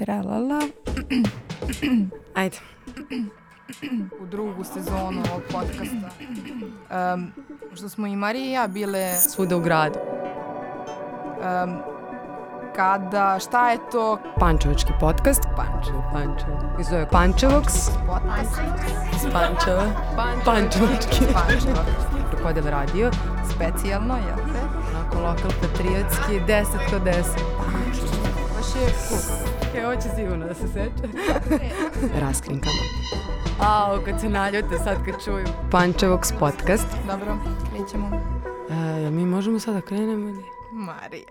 Tralala. Ajde. U drugu sezonu ovog podcasta. Što smo i Marija i ja bile Svuda u gradu. Šta je to? Pančevački podcast. Pančevo. I zove Pančevoks. Iz Pančeva. Pančevački. Krokodil radio. Specijalno, jel te? Onako lokal patriotski, 10 kod 10. Baš je cool. Ovo će sigurno da se seče. Raskrinkamo. Kad se naljute sad kad čuju. Pančevoks podcast. Dobro, krećemo. Mi možemo sad da krenemo ili? Marija.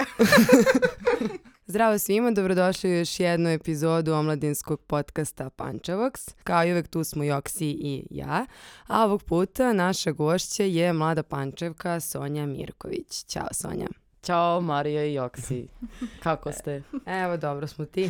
Zdravo svima, dobrodošli u još jednu epizodu omladinskog podcasta Pančevoks. Kao i uvek tu smo Joksi i ja, a ovog puta naša gošća je mlada Pančevka Sonja Mirković. Ćao Sonja. Ćao Marija i Joksi. Kako ste? Evo, dobro smo ti.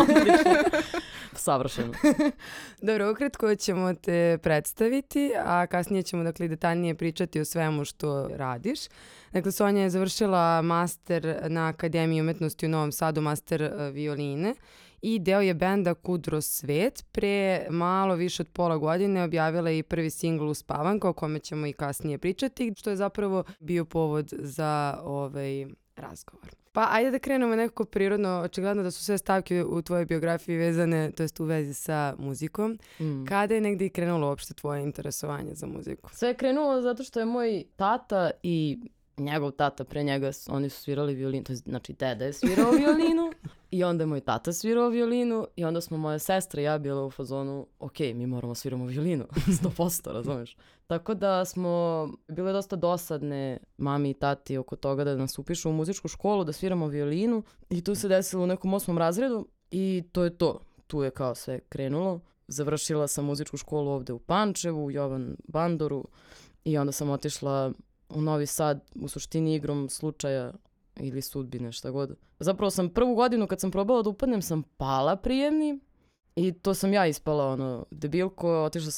Savršeno. Dobro, ukratko ćemo te predstaviti, a kasnije ćemo detaljnije pričati o svemu što radiš. Dakle, Sonja je završila master na Akademiji umetnosti u Novom Sadu, master violine i deo je benda Kudro Svet. Pre malo više od pola godine objavila je i prvi singl Uspavanka, o kome ćemo i kasnije pričati, što je zapravo bio povod za razgovor. Pa ajde da krenemo nekako prirodno, očigledno da su sve stavke u tvojoj biografiji vezane, to jest u vezi sa muzikom. Kada je negdje i krenulo uopšte tvoje interesovanje za muziku? Sve je krenulo zato što je moj tata i njegov tata pre njega, oni su svirali violinu, to je, znači deda je svirao violinu i onda je moj tata svirao violinu i onda smo moja sestra i ja bila u fazonu, ok, mi moramo sviramo violinu, 100%, razumeš? Tako da smo bile dosta dosadne mami i tati oko toga da nas upišu u muzičku školu, da sviramo violinu i tu se desilo u nekom 8. razredu i to je to. Tu je kao sve krenulo. Završila sam muzičku školu ovde u Pančevu, u Jovan Bandoru i onda sam otišla u Novi Sad, u suštini igrom slučaja ili sudbine, šta god. Zapravo sam prvu godinu kad sam probala da upadnem sam pala prijemni i to sam ja ispala, debilko, otišla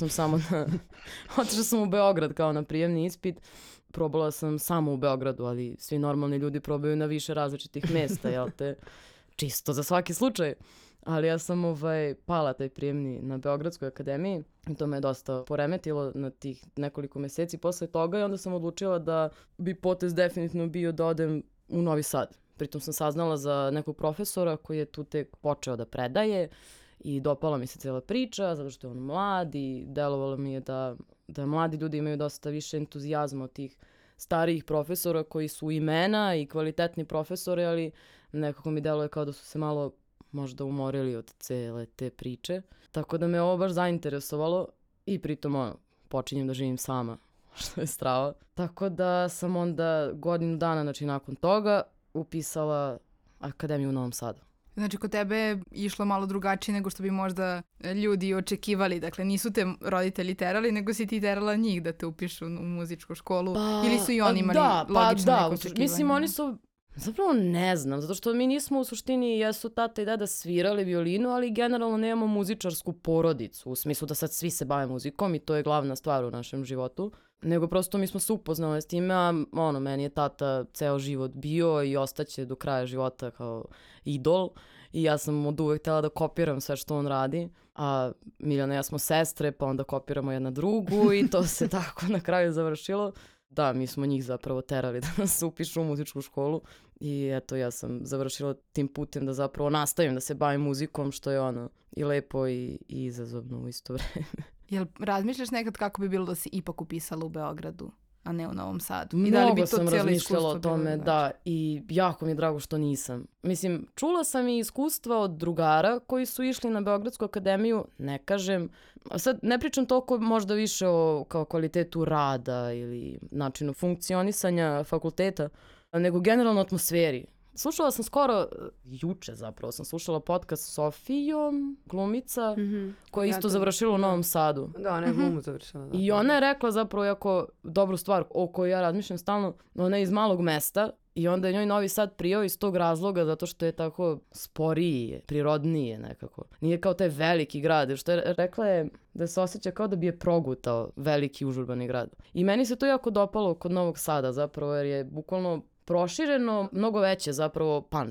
sam u Beograd kao na prijemni ispit. Probala sam samo u Beogradu, ali svi normalni ljudi probaju na više različitih mesta, jel te? Čisto za svaki slučaj. Ali ja sam pala taj prijemni na Beogradskoj akademiji i to me je dosta poremetilo na tih nekoliko meseci posle toga i onda sam odlučila da bi potez definitivno bio da odem u Novi Sad. Pritom sam saznala za nekog profesora koji je tu tek počeo da predaje i dopala mi se cijela priča zato što je on mlad i delovalo mi je da mladi ljudi imaju dosta više entuzijazma od tih starijih profesora koji su imena i kvalitetni profesori, ali nekako mi deluje kao da su se malo možda umorili od cele te priče. Tako da me ovo baš zainteresovalo i pritom počinjem da živim sama, što je strava. Tako da sam onda godinu dana, znači nakon toga, upisala Akademiju u Novom Sadu. Znači, kod tebe je išlo malo drugačije nego što bi možda ljudi očekivali. Dakle, nisu te roditelji terali, nego si ti terala njih da te upišu u muzičku školu. Ili su i oni imali logično neko očekivanje? Mislim, oni su... Zapravo ne znam, zato što mi nismo u suštini, jesu tata i deda svirali violinu, ali generalno nemamo muzičarsku porodicu, u smislu da sad svi se bave muzikom i to je glavna stvar u našem životu. Nego prosto mi smo se upoznali s time, a meni je tata ceo život bio i ostaće do kraja života kao idol. I ja sam od uvek htjela da kopiram sve što on radi, a Miljana i ja smo sestre, pa onda kopiramo jedna drugu i to se tako na kraju završilo. Da, mi smo njih zapravo terali da nas upišu u muzičku školu i eto, ja sam završila tim putem da zapravo nastavim da se bavim muzikom, što je i lepo i izazovno u isto vreme. Jel razmišljaš nekad kako bi bilo da si ipak upisala u Beogradu, a ne u Novom Sadu? I da li bi to sam razmišljala o tome, da, i jako mi je drago što nisam. Mislim, čula sam i iskustva od drugara koji su išli na Beogradsku akademiju, ne kažem, sad ne pričam toliko možda više o kao kvalitetu rada ili načinu funkcionisanja fakulteta, nego generalno atmosferi. Slušala sam skoro, juče zapravo sam slušala podcast s Sofijom, glumica, koja je isto završila u Novom Sadu. Da, ne glumu završila. Da. I ona je rekla zapravo jako dobru stvar o kojoj ja razmišljam stalno. Ona je iz malog mesta i onda je njoj Novi Sad prijao iz tog razloga zato što je tako sporiji, prirodnije nekako. Nije kao taj veliki grad, što je rekla je da se osjeća kao da bi je progutao veliki užurbani grad. I meni se to jako dopalo kod Novog Sada zapravo jer je bukvalno prošireno, mnogo veće zapravo Pančevo.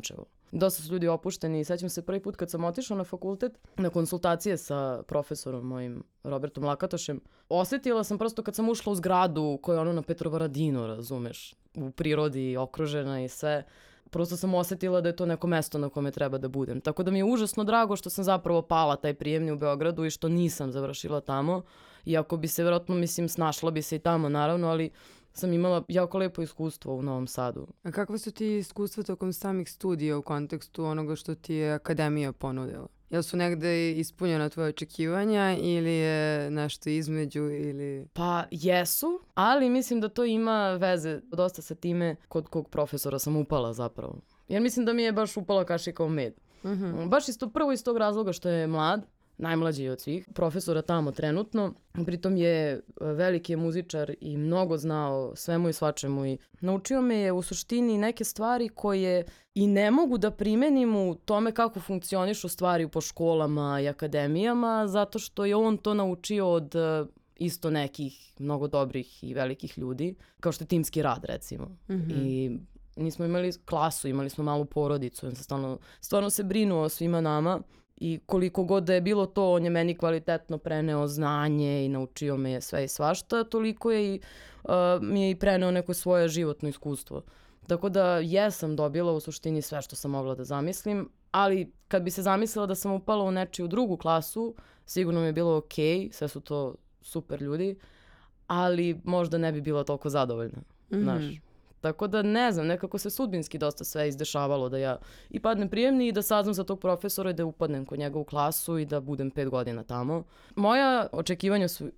Dosta su ljudi opušteni i sećam se prvi put kad sam otišla na fakultet na konsultacije sa profesorom mojim Robertom Lakatošem. Osjetila sam prosto kad sam ušla u zgradu koja je ono na Petrovaradinu, razumeš, u prirodi okružena i sve. Prosto sam osjetila da je to neko mesto na kome treba da budem. Tako da mi je užasno drago što sam zapravo pala taj prijemni u Beogradu i što nisam završila tamo. Iako bi se vjerojatno, mislim, snašla bi se i tamo naravno, ali sam imala jako lepo iskustvo u Novom Sadu. A kakva su ti iskustva tokom samih studija u kontekstu onoga što ti je akademija ponudila? Jel su negde ispunjena tvoje očekivanja ili je nešto između ili... Pa jesu, ali mislim da to ima veze dosta sa time kod kog profesora sam upala zapravo. Jer mislim da mi je baš upala kašika u med. Baš prvo iz tog razloga što je mlad, najmlađi je od svih profesora tamo trenutno. Pritom je veliki je muzičar i mnogo znao svemu i svačemu i naučio me je u suštini neke stvari koje i ne mogu da primenim u tome kako funkcionišu stvari po školama i akademijama, zato što je on to naučio od isto nekih mnogo dobrih i velikih ljudi, kao što je timski rad recimo. I nismo imali klasu, imali smo malu porodicu, on se stvarno se brinuo o svima nama. I koliko god da je bilo to, on je meni kvalitetno preneo znanje i naučio me je sve i svašta, toliko je i, mi je i preneo neko svoje životno iskustvo. Tako da jesam dobila u suštini sve što sam mogla da zamislim, ali kad bi se zamislila da sam upala u nečiju drugu klasu, sigurno mi je bilo okej, sve su to super ljudi, ali možda ne bi bila toliko zadovoljna, znaš. Tako da ne znam, nekako se sudbinski dosta sve izdešavalo da ja i padnem prijemni i da saznam za tog profesora i da upadnem kod njega u klasu i da budem 5 godina tamo. Moja očekivanja su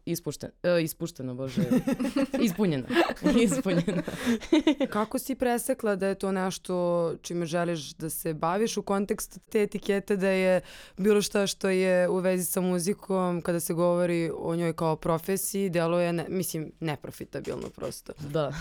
ispunjena. Kako si presekla da je to nešto čime želiš da se baviš u kontekstu te etikete da je bilo šta što je u vezi sa muzikom kada se govori o njoj kao profesiji, deluje, neprofitabilno prosto. Da.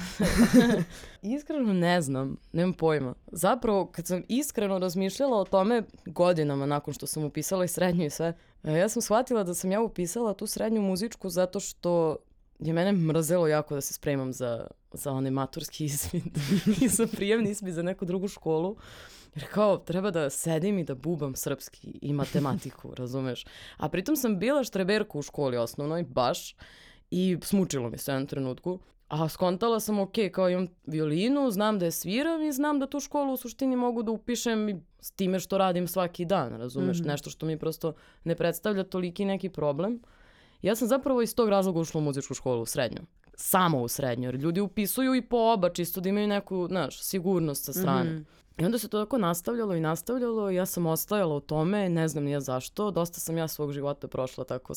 Iskreno ne znam, nemam pojma. Zapravo, kad sam iskreno razmišljala o tome godinama nakon što sam upisala i srednju i sve, ja sam shvatila da sam ja upisala tu srednju muzičku zato što je mene mrzelo jako da se spremam za onaj maturski ispit i za prijemni ispit za neku drugu školu. Jer kao, treba da sedim i da bubam srpski i matematiku, razumeš? A pritom sam bila štreberka u školi osnovnoj, baš, i smučilo mi se u jednom trenutku. A skontala sam, kao imam violinu, znam da je sviram i znam da tu školu u suštini mogu da upišem s time što radim svaki dan, razumeš? Nešto što mi prosto ne predstavlja toliki neki problem. Ja sam zapravo iz tog razloga ušla u muzičku školu, u srednju. Samo u srednju, jer ljudi upisuju i po oba, čisto da imaju neku, sigurnost sa strane. I onda se to tako nastavljalo i ja sam ostajala u tome, ne znam ni ja zašto, dosta sam ja svog života prošla tako,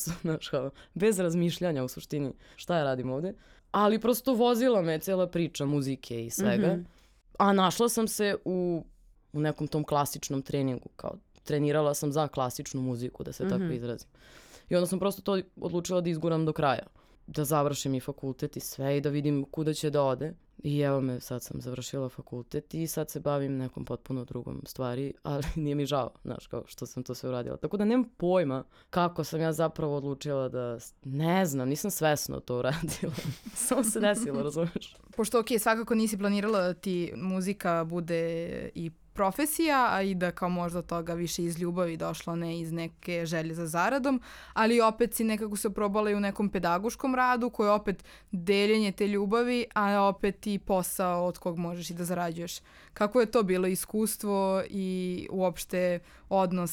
bez razmišljanja u suštini šta ja radim ovde. Ali prosto vozila me cijela priča muzike i svega. A našla sam se u nekom tom klasičnom treningu, kao trenirala sam za klasičnu muziku, da se tako izrazim. I onda sam prosto to odlučila da izguram do kraja. Da završim i fakultet i sve i da vidim kuda će da ode. I evo me, sad sam završila fakultet i sad se bavim nekom potpuno drugom stvari, ali nije mi žao, kao što sam to sve uradila. Tako da nemam pojma kako sam ja zapravo odlučila da, ne znam, nisam svesno to uradila. Samo se desilo, razumiješ? Pošto, svakako nisi planirala da ti muzika bude i profesija, a i da kao možda toga više iz ljubavi došlo, ne iz neke želje za zaradom, ali opet si nekako se probala i u nekom pedagoškom radu koji je opet deljenje te ljubavi, a opet i posao od kog možeš i da zarađuješ. Kako je to bilo iskustvo i uopšte odnos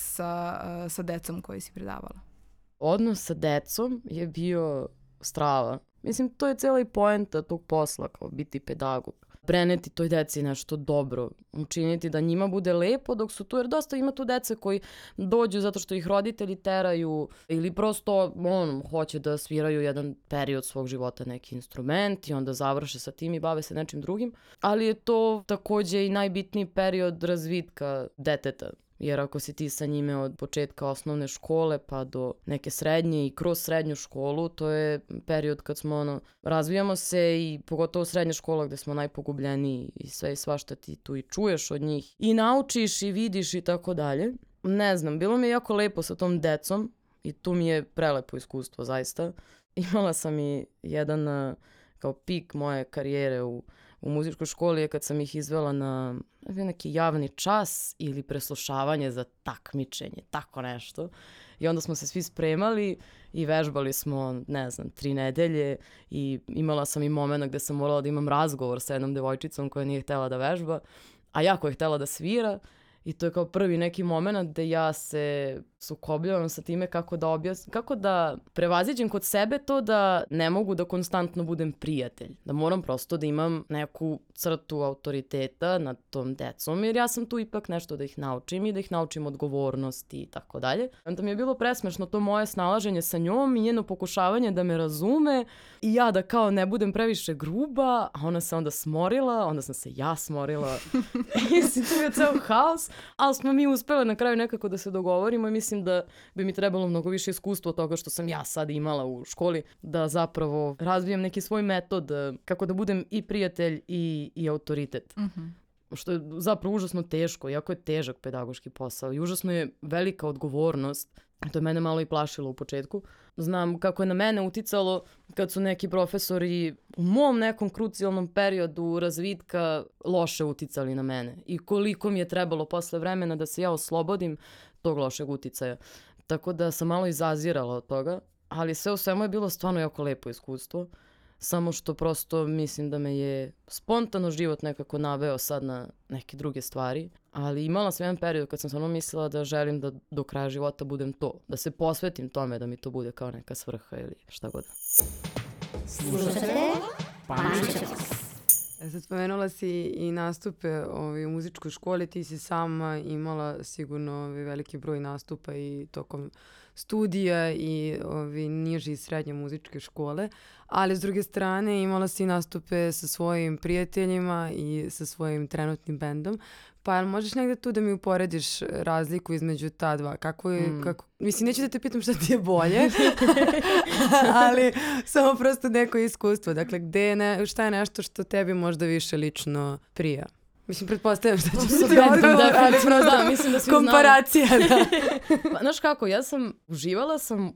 sa decom koji si predavala? Odnos sa decom je bio strava. Mislim, to je cijela i poenta tog posla, kao biti pedagog. Preneti toj deci nešto dobro, učiniti da njima bude lepo dok su tu, jer dosta ima tu dece koji dođu zato što ih roditelji teraju ili prosto hoće da sviraju jedan period svog života neki instrument i onda završe sa tim i bave se nečim drugim, ali je to takođe i najbitniji period razvitka deteta. Jer ako si ti sa njime od početka osnovne škole pa do neke srednje i kroz srednju školu, to je period kad smo razvijamo se i pogotovo srednja škola gde smo najpogubljeniji i sve i svašta ti tu i čuješ od njih i naučiš i vidiš i tako dalje. Ne znam, bilo mi je jako lepo sa tom decom i tu mi je prelepo iskustvo zaista. Imala sam i jedan kao pik moje karijere u u muzičkoj školi je kad sam ih izvela na neki javni čas ili preslušavanje za takmičenje, tako nešto. I onda smo se svi spremali i vežbali smo, 3 nedelje i imala sam i moment gde sam morala da imam razgovor sa jednom devojčicom koja nije htela da vežba, a jako je htela da svira. I to je kao prvi neki moment gde ja se sukobljavam sa time kako da prevaziđem kod sebe to da ne mogu da konstantno budem prijatelj. Da moram prosto da imam neku crtu autoriteta nad tom decom, jer ja sam tu ipak nešto da ih naučim i da ih naučim odgovornosti i tako dalje. Onda mi je bilo presmešno to moje snalaženje sa njom i njeno pokušavanje da me razume i ja da kao ne budem previše gruba, a ona se onda smorila, onda sam se ja smorila. Mislim, to je ceo haos, ali smo mi uspeli na kraju nekako da se dogovorimo i mislim da bi mi trebalo mnogo više iskustva od toga što sam ja sad imala u školi, da zapravo razvijem neki svoj metod kako da budem i prijatelj i autoritet. Što je zapravo užasno teško, jako je težak pedagoški posao i užasno je velika odgovornost. To je mene malo i plašilo u početku. Znam kako je na mene uticalo kad su neki profesori u mom nekom krucijalnom periodu razvitka loše uticali na mene i koliko mi je trebalo posle vremena da se ja oslobodim tog lošeg uticaja. Tako da sam malo izazirala od toga, ali sve u svemu je bilo stvarno jako lepo iskustvo. Samo što prosto mislim da me je spontano život nekako naveo sad na neke druge stvari. Ali imala sam jedan period kad sam stvarno mislila da želim da do kraja života budem to. Da se posvetim tome, da mi to bude kao neka svrha ili šta god. Slušate Pančevac. Sad spomenula si i nastupe u muzičkoj školi, ti si sama imala sigurno veliki broj nastupa i tokom studija i niže i srednje muzičke škole, ali s druge strane imala si nastupe sa svojim prijateljima i sa svojim trenutnim bendom. Pa jel možeš negde tu da mi uporediš razliku između ta dva? Mislim, neću da te pitam šta ti je bolje, ali samo prosto neko iskustvo. Dakle, šta je nešto što tebi možda više lično prija? Mislim, pretpostavljam što ću se odgovor, ali prosto mislim da svi komparacija. Da. Pa, znaš kako, uživala sam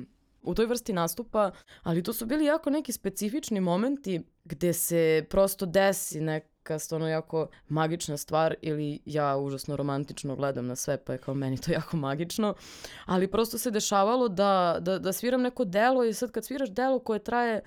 u toj vrsti nastupa, ali to su bili jako neki specifični momenti gde se prosto desi neka stvarno jako magična stvar ili ja užasno romantično gledam na sve, pa je kao meni to jako magično, ali prosto se dešavalo da sviram neko delo i sad kad sviraš delo koje traje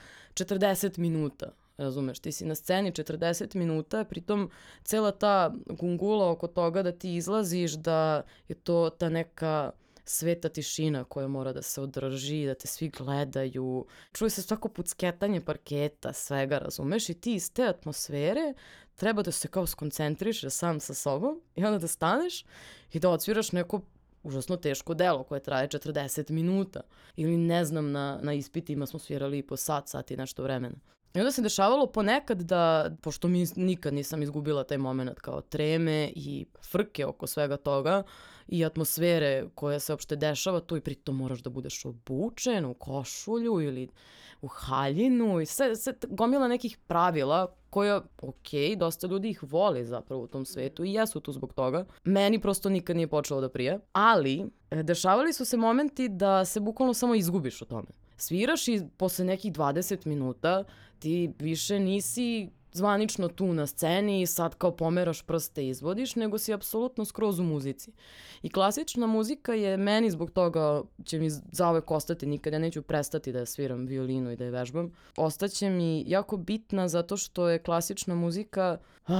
40 minuta, razumeš, ti si na sceni 40 minuta, pritom cela ta gungula oko toga da ti izlaziš, da je to ta neka sveta tišina koja mora da se održi, da te svi gledaju. Čuje se svako pucketanje parketa, svega, razumeš? I ti iz te atmosfere treba da se kao skoncentrišeš sam sa sobom i onda da staneš i da odsviraš neko užasno teško delo koje traje 40 minuta. Ili ne znam, na ispitima smo svirali i po sat i nešto vremena. I onda se dešavalo ponekad da, pošto nikad nisam izgubila taj moment kao treme i frke oko svega toga i atmosfere koja se uopšte dešava tu i pritom moraš da budeš obučen u košulju ili u haljinu i sve gomila nekih pravila koja, dosta ljudi ih voli zapravo u tom svetu i jesu tu zbog toga. Meni prosto nikad nije počelo da prija, ali dešavali su se momenti da se bukvalno samo izgubiš u tome. Sviraš i posle nekih 20 minuta ti više nisi zvanično tu na sceni i sad kao pomeraš prste i izvodiš, nego si apsolutno skroz u muzici. I klasična muzika je meni zbog toga, će mi zauvek ostati, nikada neću prestati da sviram violinu i da je vežbam. Ostaće mi jako bitna zato što je klasična muzika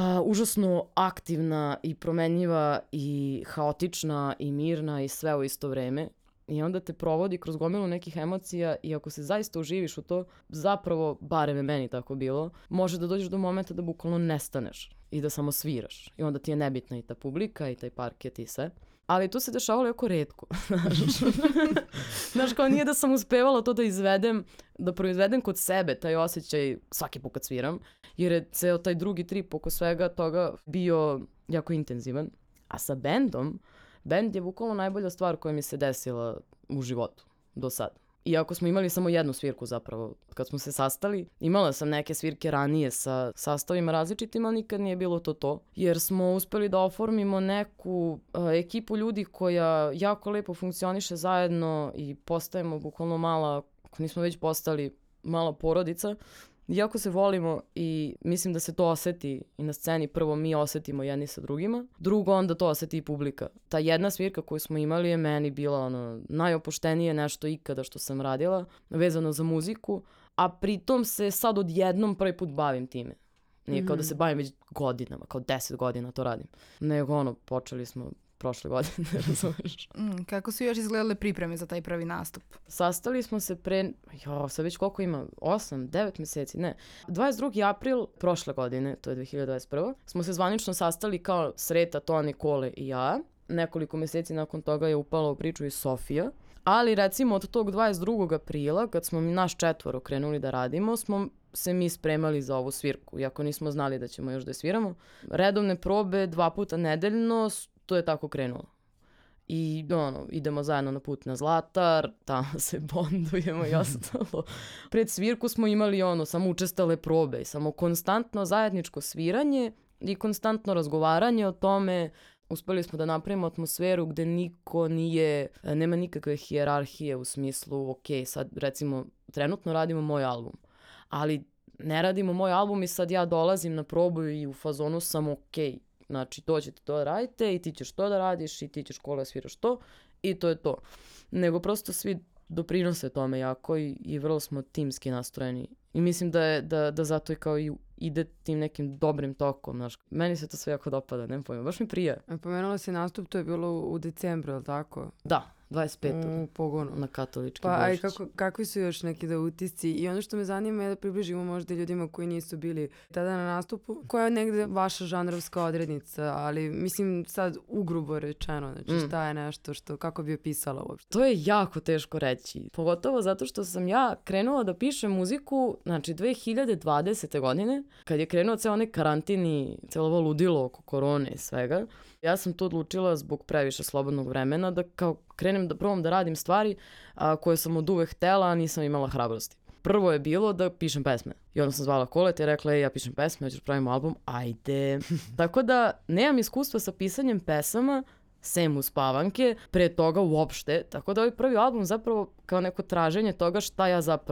užasno aktivna i promenljiva i haotična i mirna i sve u isto vreme. I onda te provodi kroz gomilu nekih emocija i ako se zaista uživiš u to, zapravo, barem je meni tako bilo, može da dođeš do momenta da bukvalno nestaneš i da samo sviraš. I onda ti je nebitna i ta publika i taj parket i sve. Ali to se dešavalo jako retko. Znaš, kao nije da sam uspevala to da proizvedem kod sebe taj osjećaj svaki put kad sviram, jer je ceo taj drugi trip oko svega toga bio jako intenzivan. A sa bendom, bend je bukvalno najbolja stvar koja mi se desila u životu do sad. Iako smo imali samo jednu svirku zapravo kad smo se sastali. Imala sam neke svirke ranije sa sastavima različitima, ali nikad nije bilo to. Jer smo uspeli da oformimo neku ekipu ljudi koja jako lepo funkcioniše zajedno i postajemo bukvalno mala, ako nismo već postali mala porodica. jako se volimo i mislim da se to oseti i na sceni. Prvo mi osetimo jedni sa drugima, drugo onda to oseti i publika. Ta jedna svirka koju smo imali je meni bila ono najopuštenije nešto ikada što sam radila, vezano za muziku, a pritom se sad odjednom prvi put bavim time. Nije kao da se bavim već godinama, kao 10 godina to radim. Nego ono, počeli smo prošle godine, razumeš. Kako su još izgledale pripreme za taj prvi nastup? Sastali smo se sad već koliko ima, 8-9 meseci, ne. 22. april prošle godine, to je 2021. Smo se zvanično sastali kao Sreta, Toni, Kole i ja. Nekoliko meseci nakon toga je upala u priču i Sofija. Ali recimo od tog 22. aprila, kad smo naš 4 krenuli da radimo, smo se mi spremali za ovu svirku, iako nismo znali da ćemo još da je sviramo. Redovne probe 2 puta nedeljno, to je tako krenulo. I idemo zajedno na put na Zlatar, tamo se bondujemo i ostalo. Pred svirku smo imali samo učestale probe i samo konstantno zajedničko sviranje i konstantno razgovaranje o tome. Uspeli smo da napravimo atmosferu gde niko nema nikakve hijerarhije u smislu, ok, sad recimo trenutno radimo moj album, ali ne radimo moj album i sad ja dolazim na probu i u fazonu sam ok, znači to ćete to da radite i ti ćeš to da radiš i ti ćeš Kola sviraš to i to je to. Nego prosto svi doprinose tome jako i vrlo smo timski nastrojeni. I mislim da zato i kao i ide tim nekim dobrim tokom, znaš. Meni se to sve jako dopada, nema pojma, baš mi prija. Pomenula si nastup, to je bilo u decembru, ili tako? Da, 25. U Pogonu. Na katolički Božić. Božić. Kakvi su još neki utisci? I ono što me zanima je da približimo možda ljudima koji nisu bili tada na nastupu. Koja je negde vaša žanrovska odrednica, ali mislim sad ugrubo rečeno, znači šta je nešto kako bi opisala uopšte? To je jako teško reći, pogotovo zato što sam ja krenula da pišem muziku, znači 2020. godine, kad je krenuo ceo onaj karantin i celo ovo ludilo oko korone i svega. Ja sam to odlučila zbog previše slobodnog vremena da kao krenem da probam da radim stvari koje sam od uvek htela, a nisam imala hrabrosti. Prvo je bilo da pišem pesme. I onda sam zvala Koleta i rekla, ja pišem pesme, hoćeš pravimo album, ajde. Tako da nemam iskustva sa pisanjem pesama, sem uspavanke, pre toga uopšte. Tako da ovaj prvi album zapravo kao neko traženje toga šta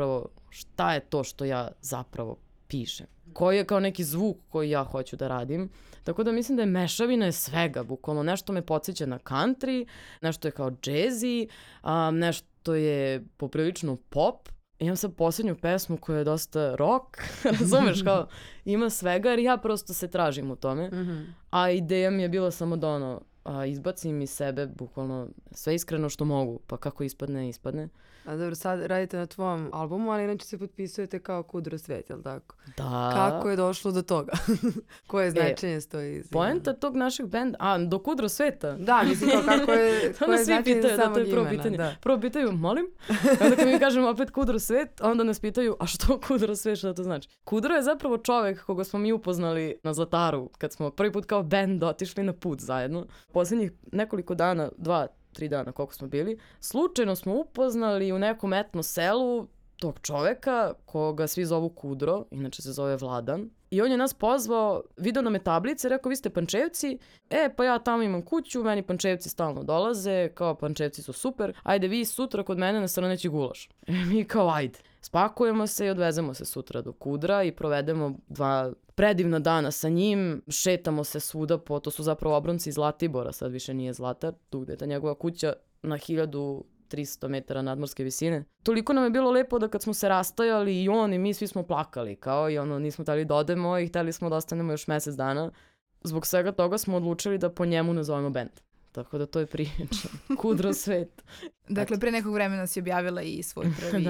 je to što ja zapravo pišem. Koji je kao neki zvuk koji ja hoću da radim. Tako da mislim da je mešavina svega, bukvalno. Nešto me podsjeća na country, nešto je kao jazzy, nešto je poprilično pop. Imam sad posljednju pesmu koja je dosta rock, razumeš, kao ima svega jer ja prosto se tražim u tome. A ideja mi je bila samo da izbacim iz sebe bukvalno sve iskreno što mogu, pa kako ispadne. A dobro, sad radite na tvom albumu, ali inače se potpisujete kao Kudro Svet, jel tako? Da. Kako je došlo do toga? Koje značenje stoji iza? Poenta tog našeg benda, do Kudro Sveta? Da, mislim kako je značenje za samog imena. Prvo pitaju, molim? Onda kad mi kažemo opet Kudro Svet, onda nas pitaju, a što Kudro Svet, šta to znači? Kudro je zapravo čovek koga smo mi upoznali na Zlataru, kad smo prvi put kao bend otišli na put zajedno. Poslednjih nekoliko dana, 2-3 dana koliko smo bili, slučajno smo upoznali u nekom etno selu tog čoveka koga svi zovu Kudro, inače se zove Vladan. I on je nas pozvao, video nam je tablice, rekao vi ste Pančevci, pa ja tamo imam kuću, meni Pančevci stalno dolaze, kao Pančevci su super, ajde vi sutra kod mene na Srneći gulaš. Mi kao ajde. Spakujemo se i odvezemo se sutra do Kudra i provedemo 2 predivna dana sa njim, šetamo se svuda to su zapravo obronci iz Zlatibora, sad više nije Zlatar, tu gde je ta njegova kuća na 1300 metara nadmorske visine. Toliko nam je bilo lepo da kad smo se rastajali i on i mi svi smo plakali, kao i nismo hteli da odemo i hteli smo da ostanemo još mesec dana. Zbog svega toga smo odlučili da po njemu nazovemo bend. Tako da to je priča. Kudro Svet. Dakle, pre nekog vremena si objavila i svoj prvi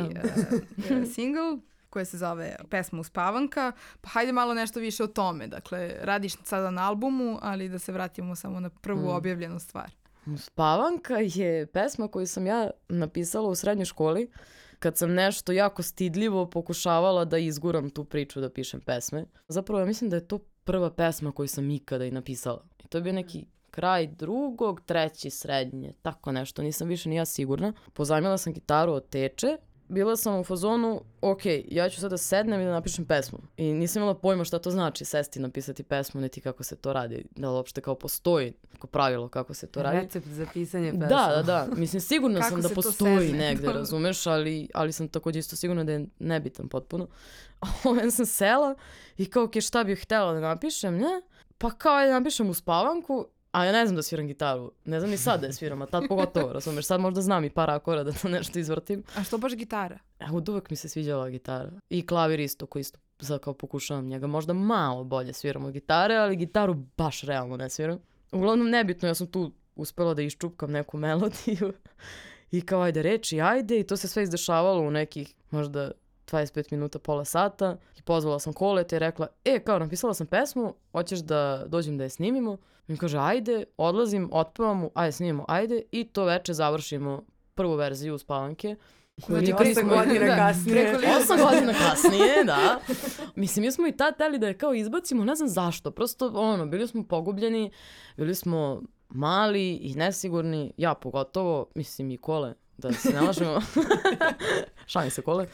single koji se zove Pesma uspavanka. Pa hajde malo nešto više o tome. Dakle, radiš sada na albumu, ali da se vratimo samo na prvu objavljenu stvar. Uspavanka je pesma koju sam ja napisala u srednjoj školi kad sam nešto jako stidljivo pokušavala da izguram tu priču da pišem pesme. Zapravo ja mislim da je to prva pesma koju sam ikada i napisala. I to je bio neki kraj 2., 3. srednje, tako nešto, nisam više ni ja sigurna. Pozajmila sam gitaru od teče bila sam u fazonu, ok, ja ću sada sednem i da napišem pesmu. I nisam imala pojma šta to znači sesti napisati pesmu, niti kako se to radi. Da li uopšte kao postoji neko pravilo kako se to radi. Recept za pisanje pesma. Da. Mislim, sigurno sam da postoji sedne? negde, razumeš, ali sam takođe isto sigurna da je nebitan potpuno. Ja sam sela i kao, ok, šta bih htjela da napišem, ne? Pa kao, ajde napišem u spavanku, a ja ne znam da sviram gitaru. Ne znam ni sad da je sviram, a tad pogotovo, razumeš. Sad možda znam i par akora da to nešto izvrtim. A što baš gitara? Od uvek mi se sviđala gitara. I klavir isto, koji isto sad kao pokušavam njega. Možda malo bolje sviram od gitare, ali gitaru baš realno ne sviram. Uglavnom nebitno, ja sam tu uspela da iščupkam neku melodiju. I kao ajde reči, ajde. I to se sve izdešavalo u nekih možda 25 minuta, pola sata. I pozvala sam Koleta i rekla, kao napisala sam pesmu, hoćeš da dođem da je snimimo? I kaže, ajde, odlazim, otpevam mu, ajde snimimo, ajde. I to veče završimo prvu verziju Spavanke. Znači 8 godina kasnije. 8 godina kasnije, da. Mislim, mi smo i tad teli da je kao izbacimo, ne znam zašto. Prosto, bili smo pogubljeni, bili smo mali i nesigurni, ja pogotovo, mislim i Kole, da se ne lažemo. Šalim se, Kole.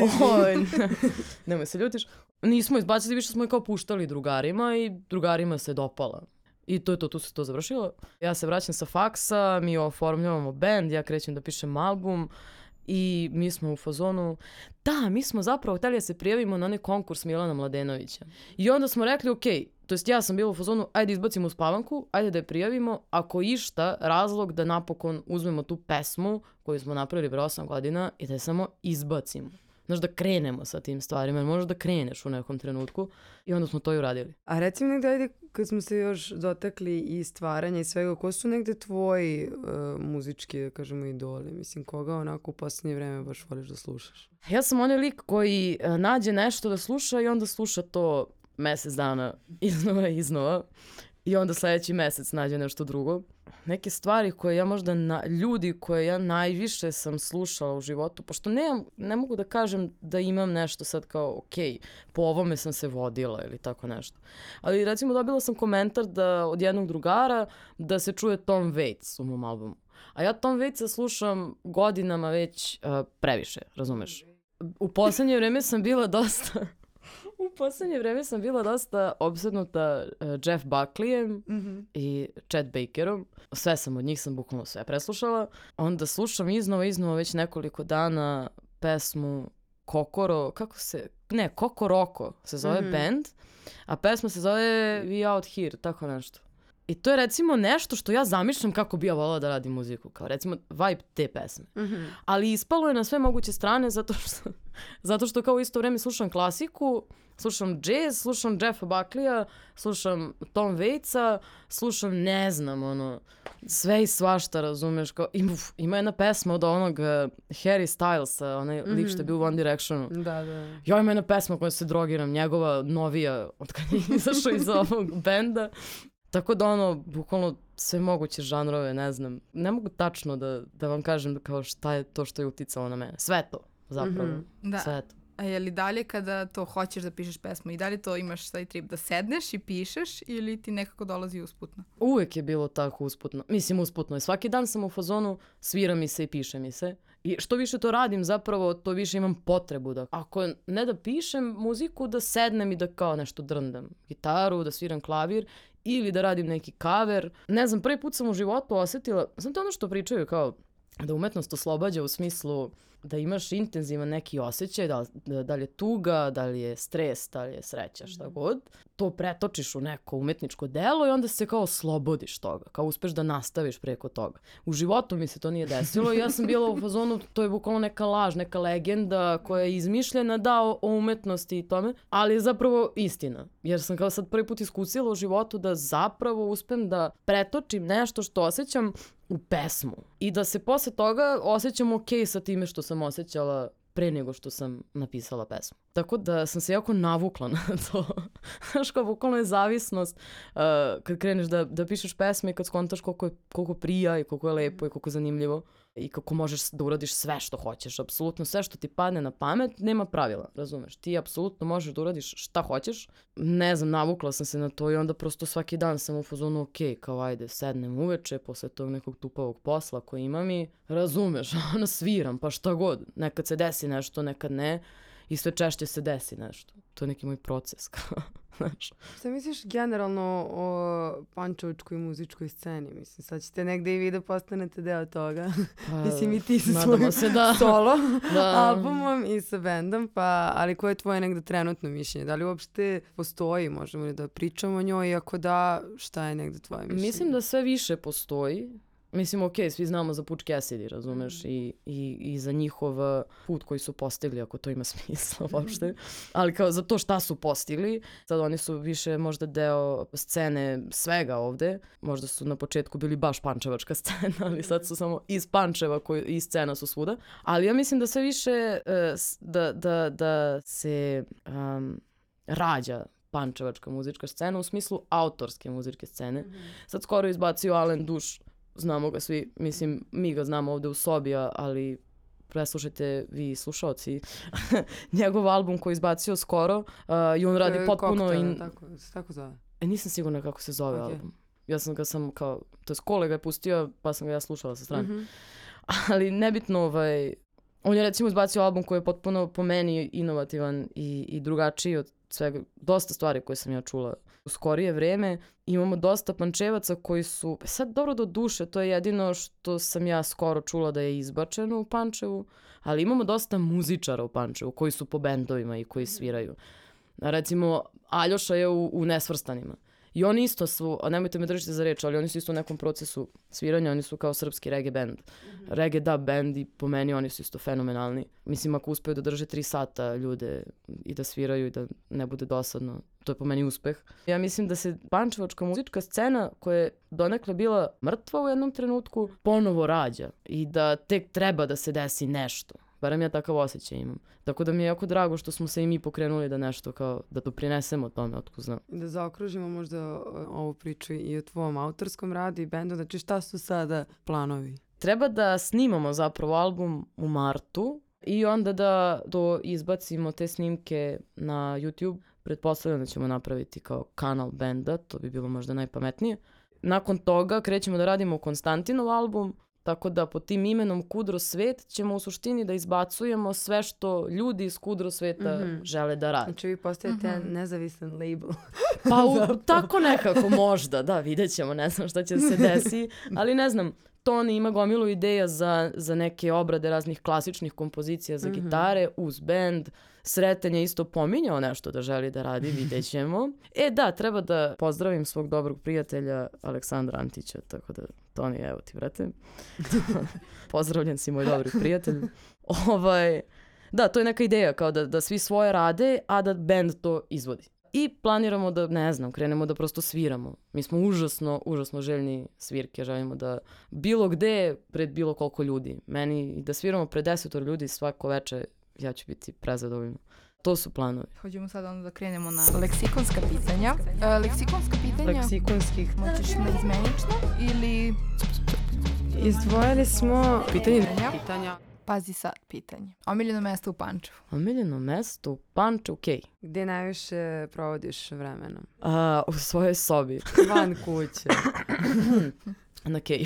Nemoj se ljutiš. Nismo izbacili, više smo i kao puštali drugarima i drugarima se dopala. I to je to, tu se to završilo. Ja se vraćam sa faksa, mi oformljavamo band, ja krećem da pišem album i mi smo u fazonu, da, mi smo zapravo htjeli da se prijavimo na onaj konkurs Milana Mladenovića. I onda smo rekli, ok, to jest ja sam bila u fazonu, ajde izbacimo Spavanku, ajde da je prijavimo, ako išta, razlog da napokon uzmemo tu pesmu koju smo napravili pre 8 godina i da je samo izbacimo. Znaš, da krenemo sa tim stvarima, jer možeš da kreneš u nekom trenutku i onda smo to i uradili. A recimo negde, ajde, kad smo se još dotakli i stvaranja i svega, ko su negde tvoji muzički, da kažemo, idoli? Mislim, koga onako u posljednje vreme baš voliš da slušaš? Ja sam onaj lik koji nađe nešto da sluša i onda sluša to mesec dana iznova i onda sljedeći mesec nađe nešto drugo. Neke stvari koje ja možda, ljudi koje ja najviše sam slušala u životu, pošto ne mogu da kažem da imam nešto sad kao, ok, po ovome sam se vodila ili tako nešto. Ali recimo dobila sam komentar od jednog drugara da se čuje Tom Waits u mom albumu. A ja Tom Waitsa slušam godinama već previše, razumeš? U poslednje vreme sam bila dosta opsednuta Jeff Buckleyem i Chet Bakerom. Sve sam od njih, sam bukvalno sve preslušala. Onda slušam iznova već nekoliko dana pesmu Kokoroko se zove band, a pesma se zove We Out Here, tako nešto. I to je recimo nešto što ja zamišljam kako bi ja volila da radim muziku, kao recimo vibe te pesme. Ali ispalo je na sve moguće strane zato što kao u isto vreme slušam klasiku, slušam jazz, slušam Jeffa Buckleya, slušam Tom Waitsa, slušam ne znam, sve i svašta, razumeš, kao, ima jedna pesma od onog Harry Stylesa, onaj lik što je bio u One Directionu. Da. Ja ima jedna pesma koja se drogiram, njegova novija, od kada je izašao iz ovog benda. Tako da bukvalno sve moguće žanrove, ne znam. Ne mogu tačno da vam kažem kao šta je to što je uticalo na mene. Sve to, zapravo. Da. Sve to. A je li dalje kada to hoćeš da pišeš pesmu i dalje to imaš taj trip da sedneš i pišeš ili ti nekako dolazi usputno? Uvek je bilo tako usputno. Mislim usputno. Svaki dan sam u fazonu, svira mi se i piše mi se. I što više to radim, zapravo to više imam potrebu da, ako ne da pišem muziku, da sednem i da kao nešto drndam gitaru, da sviram klavir ili da radim neki cover. Ne znam, prvi put sam u životu osjetila, znam to ono što pričaju kao da umetnost oslobađa u smislu da imaš intenzivan neki osjećaj, da li je tuga, da li je stres, da li je sreća, šta god. To pretočiš u neko umetničko delo i onda se kao oslobodiš toga, kao uspeš da nastaviš preko toga. U životu mi se to nije desilo i ja sam bila u fazonu, to je bukvalno neka laž, neka legenda koja je izmišljena o umetnosti i tome, ali je zapravo istina. Jer sam kao sad prvi put iskusila u životu da zapravo uspem da pretočim nešto što osjećam u pesmu i da se posle toga osjećam ok sa time što sam osjećala pre nego što sam napisala pesmu. Tako da sam se jako navukla na to. Znaš, kao bukvalno je zavisnost kad kreneš da pišeš pesme i kad skontaš koliko prija i koliko je lepo i koliko je zanimljivo i kako možeš da uradiš sve što hoćeš. Apsolutno sve što ti padne na pamet, nema pravila, razumeš? Ti apsolutno možeš da uradiš šta hoćeš. Ne znam, navukla sam se na to i onda prosto svaki dan sam u fazonu ok, kao ajde, sednem uveče posle tog nekog tupavog posla koji imam i razumeš, ono sviram, pa šta god. Nekad se desi nešto, nekad ne. I sve češće se desi nešto. To je neki moj proces. Znaš. Šta misliš generalno o pančevačkoj muzičkoj sceni? Mislim, sad ćete negde i vi da postanete deo toga. Mislim i ti sa svojim solo albumom i sa bendom. Ali koje je tvoje negde trenutno mišljenje? Da li uopšte postoji? Možemo li da pričamo o njoj? Iako da, šta je negde tvoje mišljenje? Mislim da sve više postoji. Mislim, ok, svi znamo za Butch Cassidy, razumeš, i za njihov put koji su postigli, ako to ima smisla uopšte. Ali kao za to šta su postigli, sad oni su više možda deo scene svega ovde. Možda su na početku bili baš pančevačka scena, ali sad su samo iz Pančeva i scena su svuda. Ali ja mislim da sve više da se rađa pančevačka muzička scena u smislu autorske muzičke scene. Sad skoro izbacio Alen Duš. Znamo ga svi, mislim, mi ga znamo ovde u sobi, ali preslušajte vi slušalci njegov album koji je izbacio skoro i on radi potpuno... Koktel, tako zove? Nisam sigurna kako se zove album. Ja sam ga kao, to je kolega je pustio, pa sam ga ja slušala sa strane. Ali nebitno, on je recimo izbacio album koji je potpuno po meni inovativan i drugačiji od svega, dosta stvari koje sam ja čula u skorije vreme. Imamo dosta Pančevaca koji su, sad dobro do duše, to je jedino što sam ja skoro čula da je izbačeno u Pančevu, ali imamo dosta muzičara u Pančevu koji su po bendovima i koji sviraju. Recimo, Aljoša je u Nesvrstanima. I oni isto su, a nemojte me držite za reč, ali oni su isto u nekom procesu sviranja, oni su kao srpski reggae band. Reggae dub band i po meni oni su isto fenomenalni. Mislim, ako uspeju da drže 3 sata ljude i da sviraju i da ne bude dosadno, to je po meni uspeh. Ja mislim da se pančevačka muzička scena koja je donekle bila mrtva u jednom trenutku, ponovo rađa i da tek treba da se desi nešto. Barem ja takav osjećaj imam. Tako da mi je jako drago što smo se i mi pokrenuli da nešto kao, da doprinesemo tome, otko znam. Da zaokružimo možda ovu priču i o tvom autorskom radu i bendu, znači šta su sada planovi? Treba da snimamo zapravo album u martu i onda da izbacimo te snimke na YouTube. Pretpostavljam da ćemo napraviti kao kanal benda, to bi bilo možda najpametnije. Nakon toga krećemo da radimo Konstantinov album, tako da pod tim imenom Kudro Svet ćemo u suštini da izbacujemo sve što ljudi iz Kudro Sveta žele da rade. Znači vi postajete nezavisan label. Pa tako nekako možda, da, vidjet ćemo, ne znam šta će se desi, ali ne znam, Toni ima gomilu ideja za neke obrade raznih klasičnih kompozicija za gitare uz bend. Sreten je isto pominjao nešto da želi da radi, vidjet ćemo. Da, treba da pozdravim svog dobrog prijatelja Aleksandra Antića, tako da Toni, evo ti, brate. Pozdravljen si, moj dobri prijatelj. Da, to je neka ideja, kao da svi svoje rade, a da bend to izvodi. I planiramo da, ne znam, krenemo da prosto sviramo. Mi smo užasno željni svirke, želimo da bilo gde, pred bilo koliko ljudi. Meni da sviramo pred 10 ljudi svako veče, ja ću biti prezadovoljna. To su planovi. Hoćemo sad onda da krenemo na leksikonska pitanja. Leksikonska pitanja? Leksikonskih. Hoćeš na izmenično ili... Izdvojili smo pitanja. Pazi sad pitanje. Omiljeno mesto u Pančevu? Omiljeno mesto u Pančevu, okej. Gde najviše provodiš vremenom? U svojoj sobi. Van kuće. Na keju.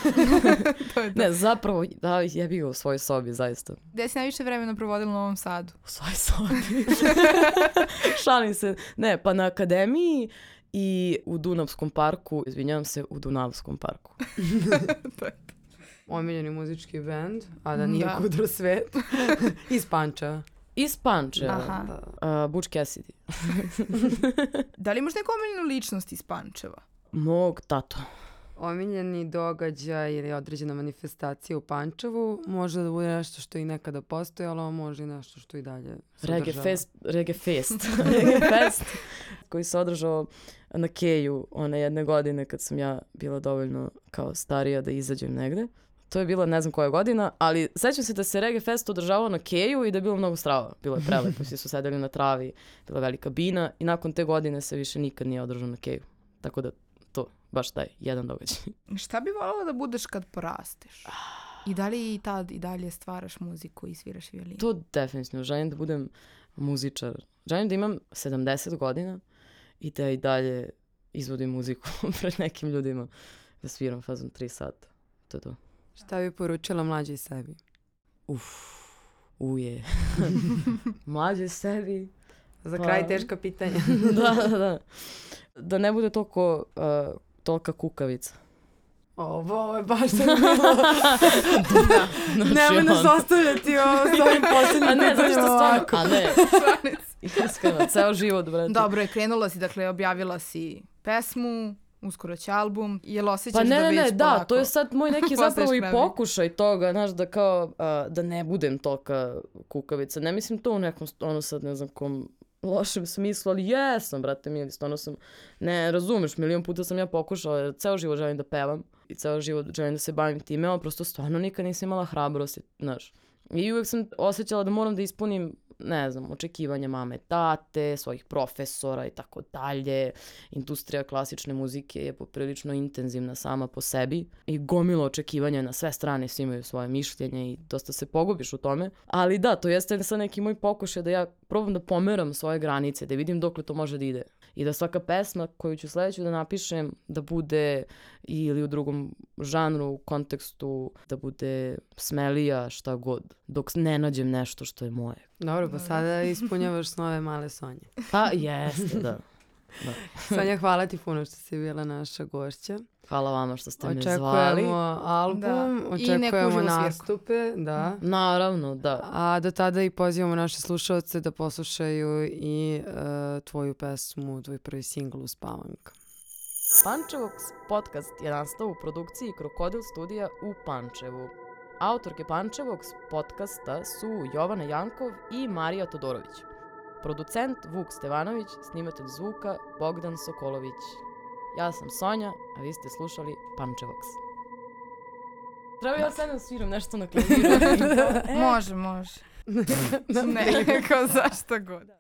Ne, zapravo, da, ja bih u svojoj sobi, zaista. Gde si najviše vremena provodila u Novom Sadu? U svojoj sobi. Šalim se. Ne, pa na akademiji i u Dunavskom parku, izvinjavam se, u Dunavskom parku. To je to. Omiljeni muzički bend, a da nije Kudro Svet. Iz Pančeva. Iz Pančeva. Butch Cassidy. Da li imaš neku omiljenu ličnost iz Pančeva? Mog tato. Omiljeni događaj ili određena manifestacija u Pančevu može da bude nešto što i nekada postojalo, a može i nešto što i dalje se održava. Reggae Fest koji se održao na Keju one jedne godine kad sam ja bila dovoljno kao starija da izađem negde. To je bila ne znam koja godina, ali sećam se da se Reggae Fest održavao na Keju i da je bilo mnogo strava. Bilo je prelepo, svi su sedeli na travi, bila je velika bina i nakon te godine se više nikad nije održao na Keju. Tako da to, baš taj jedan događaj. Šta bi voljela da budeš kad porasteš? I da li i tad i dalje stvaraš muziku i sviraš violinu? To definitivno. Želim da budem muzičar. Želim da imam 70 godina i da i dalje izvodim muziku pred nekim ljudima. Da sviram fazom 3 sata. To je to. Šta bi poručila mlađi sebi? Uje. Mlađi sebi. Za kraj teška pitanja. Da. Da ne bude toliko tolika kukavica. Ovo je baš sad bilo. Nemoj nas ostavljati s ovim posljednjim pitanjem ovako. A ne. Iskreno, ceo život, brate. Dobro je, krenula si, dakle, objavila si pesmu, uskoro će album. Jel osjećaš da već polako? Da, to je sad moj neki zapravo i pokušaj toga, znaš, da kao, da ne budem tolika kukavica. Ne mislim to u nekom, sad ne znam kom lošem smislu, ali jesam, brate mili, stvarno sam, ne razumeš, milion puta sam ja pokušala, ceo život želim da pevam i ceo život želim da se bavim time, ali prosto stvarno nikad nisam imala hrabrosti, znaš. I uvek sam osjećala da moram da ispunim, ne znam, očekivanja mame, tate, svojih profesora i tako dalje. Industrija klasične muzike je poprilično intenzivna sama po sebi i gomilo očekivanja na sve strane, svi imaju svoje mišljenje i dosta se pogubiš u tome. Ali da, to jeste sad neki moj pokušaj da ja probam da pomeram svoje granice, da vidim dokle to može da ide. I da svaka pesma koju ću sledeću da napišem da bude ili u drugom žanru, u kontekstu, da bude smelija, šta god, dok ne nađem nešto što je moje. Dobro, pa sada ispunjavaš snove male Sonje. Pa jeste, da. Sonja, hvala ti puno što si bila naša gošća. Hvala vama što ste me zvali. Očekujemo album, očekujemo nastupe. Da. Naravno, da. A do tada i pozivamo naše slušalce da poslušaju i tvoju pesmu, tvoj prvi singl Uspavanka. Pančevoks podcast je nastao u produkciji Krokodil studija u Pančevu. Autorke Pančevoks podcasta su Jovana Jankov i Marija Todorović. Producent Vuk Stevanović, snimatelj zvuka Bogdan Sokolović. Ja sam Sonja, a vi ste slušali Pančevoks. Treba ja sad da sviram nešto na klaviru? Može. Ne, kao zašto god.